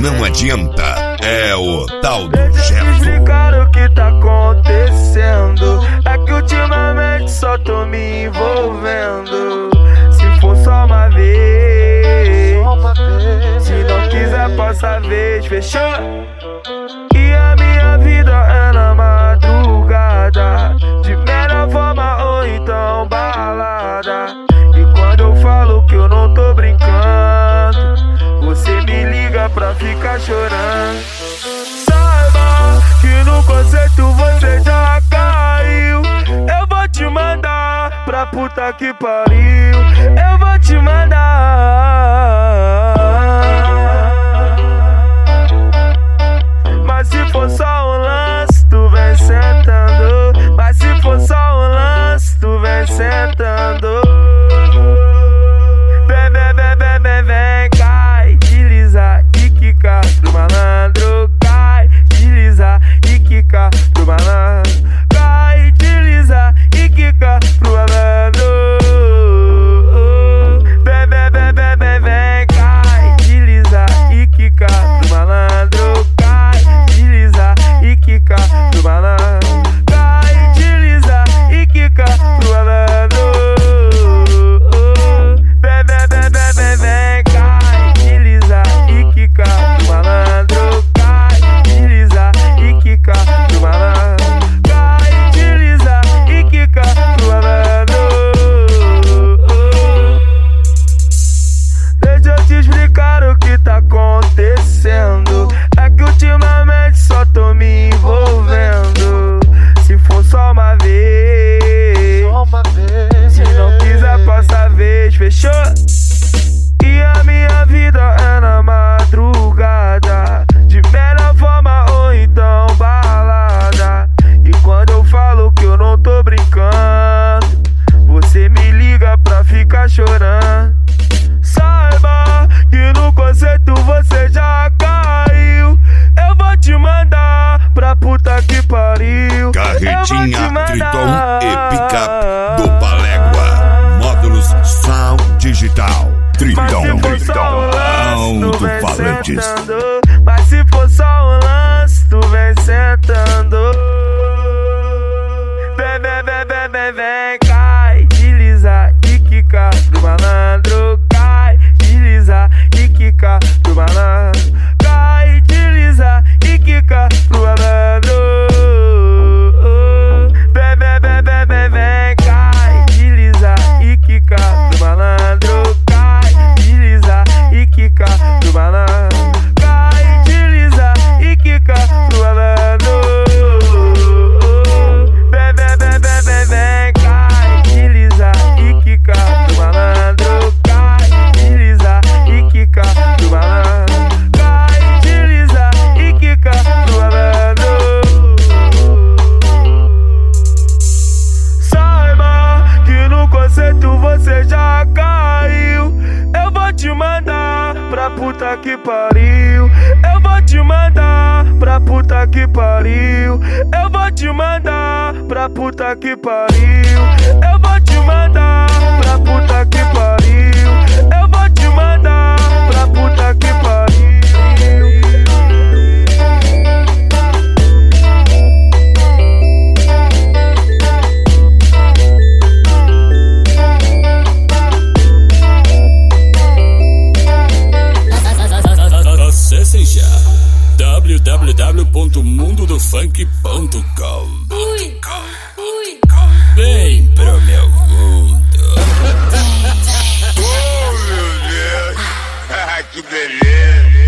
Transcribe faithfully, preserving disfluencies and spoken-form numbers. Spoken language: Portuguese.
não adianta, é o tal do Deixa eu te Jefferson. explicar o que tá acontecendo. É que ultimamente só tô me envolvendo. Se for só uma vez, se não quiser passa a vez, fechou? E a minha vida é na madrugada, de melhor forma ou então balada. E quando eu falo que eu não tô brincando, você me liga pra ficar chorando. Saiba que no conceito você já caiu. Eu vou te mandar pra puta que pariu. Eu vou te mandar. Mas se for só um lance, tu vem sentando. Mas se for só um lance, tu vem sentando. Vem, vem, vem, vem, vem, vem, cai, desliza e quica pro malandro. Cai, desliza e quica pro malandro. Cai, desliza e quica pro malandro. Vem, vem, vem, vem, vem, vem, cai, desliza e quica pro malandro. Cai, desliza e quica pro malandro. Cai, desliza e quica pro malandro. Vem, vem, vem, vem, vem, vem, cai, desliza e quica pro malandro. Cai, desliza e quica pro malandro. Cai, desliza e quica pro malandro. Deixa eu te explicar o que tá acontecendo. É que ultimamente só tô me envolvendo. Se for só uma vez, se não quiser passa a vez, fechou? E a minha vida é na madrugada, de melhor forma ou então balada. E quando eu falo que eu não tô brincando, você me liga pra ficar chorando. Saiba que no conceito você já caiu. Eu vou te mandar pra puta que pariu. Carretinha, Triton e Pickup do Palégua. Módulos Sound Digital. Triton, Triton, alto-falantes. Mas se for só um lance, tu vem sentando. Vem, vem, vem, vem, vem, vem, cai, desliza e quica pro malandro. Cai, desliza e quica pro malandro. Cai, desliza e quica pro malandro. Vem, vem, vem, vem, vem, vem, cai, desliza e quica pro malandro. Cai, desliza e quica pro malandro. Cai, desliza e quica pro malandro. Vem, vem, vem, vem, vem, vem, cai, desliza e quica pro malandro. Cai, desliza e quica pro malandro. Cai, desliza e quica pro malandro. Saiba que no conceito você já caiu. Eu vou te mandar pra puta que pariu. Eu vou te mandar pra puta que pariu. Eu vou te mandar pra puta que pariu. Eu vou te mandar pra puta que pariu. Eu vou te mandar pra puta que pariu. Acessem já w w w ponto mundo do funk ponto com. Vem pro meu mundo. Oh, meu Deus, que beleza.